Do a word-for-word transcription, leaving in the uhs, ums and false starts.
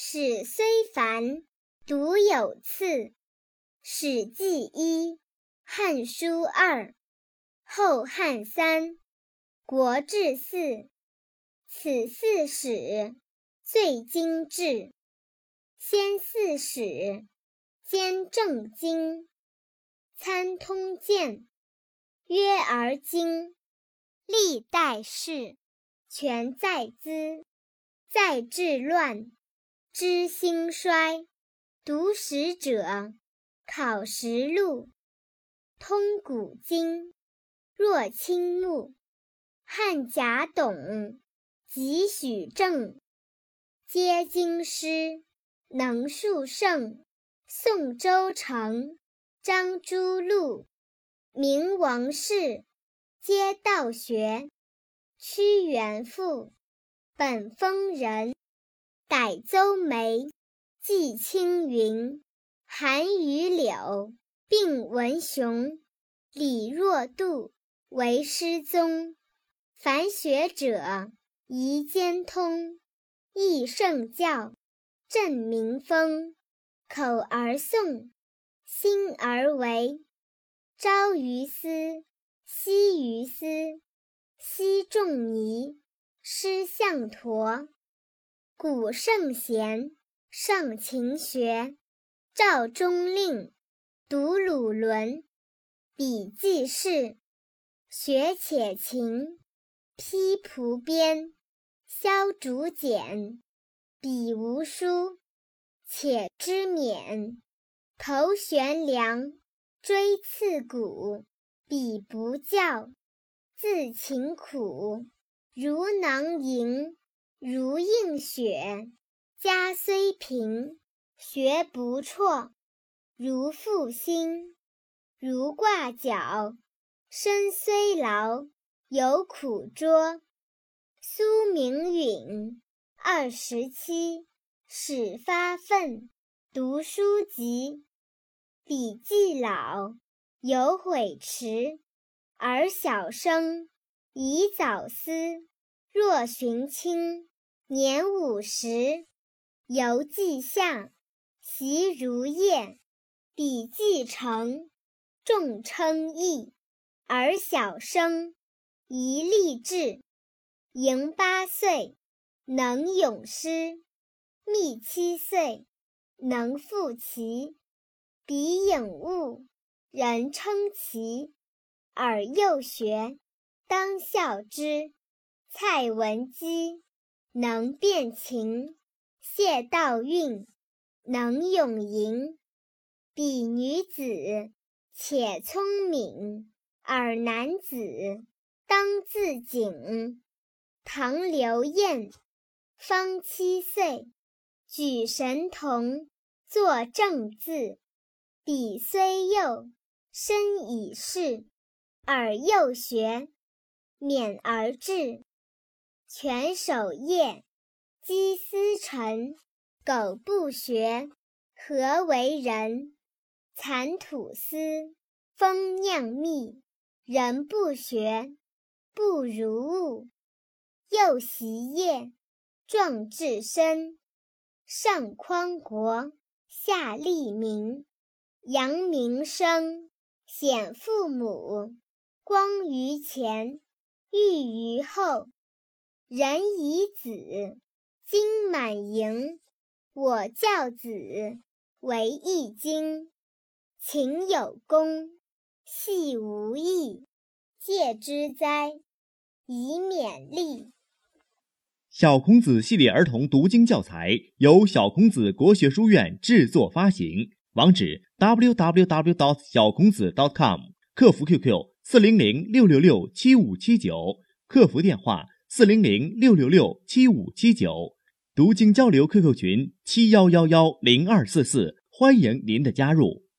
史虽繁，读有次。《史记》一，《汉书》二，《后汉》三，《国志》四。此四史，最精致。先四史，兼正经，参通鉴，约而经。历代史，全在兹。在治乱，知兴衰。读史者，考实录，通古今。若倾目，汉贾董、及许正，皆经师，能述圣。宋周成、张朱禄、明王氏，皆道学。屈原父，本丰人。逮邹眉、季青云、韩于柳、并文雄、李若度为师宗。凡学者，宜兼通。易圣教，振民风。口而诵，心而为。朝于斯，夕于斯。昔仲尼，师向陀。古圣贤，上勤学。赵中令，读鲁伦。笔记事，学且勤。披蒲编，削竹简。笔无书，且知勉。头悬梁，锥刺股。笔不教，自勤苦。如囊萤，如映雪。家虽贫，学不辍。如负薪，如挂角。身虽劳，有苦卓。苏明允，二十七，始发愤，读书籍。笔记老，有悔迟。而小生，宜早思。若寻亲，年五十。犹记下，习如夜。笔记成，众称异。而小生，宜立志。盈八岁，能咏诗。密七岁，能赋棋。笔颖悟，人称奇。尔幼学，当效之。蔡文姬，能辨琴。谢道韫，能咏吟。彼女子，且聪明。尔男子，当自警。唐刘晏，方七岁，举神童，作正字。彼虽幼，身已仕。尔幼学，勉而志。全守业，积思沉。苟不学，何为人？蚕吐丝，蜂酿蜜。人不学，不如物。幼习业，壮志身。上匡国，下利民。扬名声，显父母。光于前，裕于后。人以子，金满盈。我教子，为易经。勤有功，戏无益。戒之哉，以勉励。 小孔子系列儿童读经教材由小孔子国学书院制作发行，网址 double u double u double u 点 小孔子 点 com， 客服 Q Q 四零零六六六七五七九，客服电话四零零六六六七五七九，读经交流 Q Q 群七一一一零二四四，欢迎您的加入。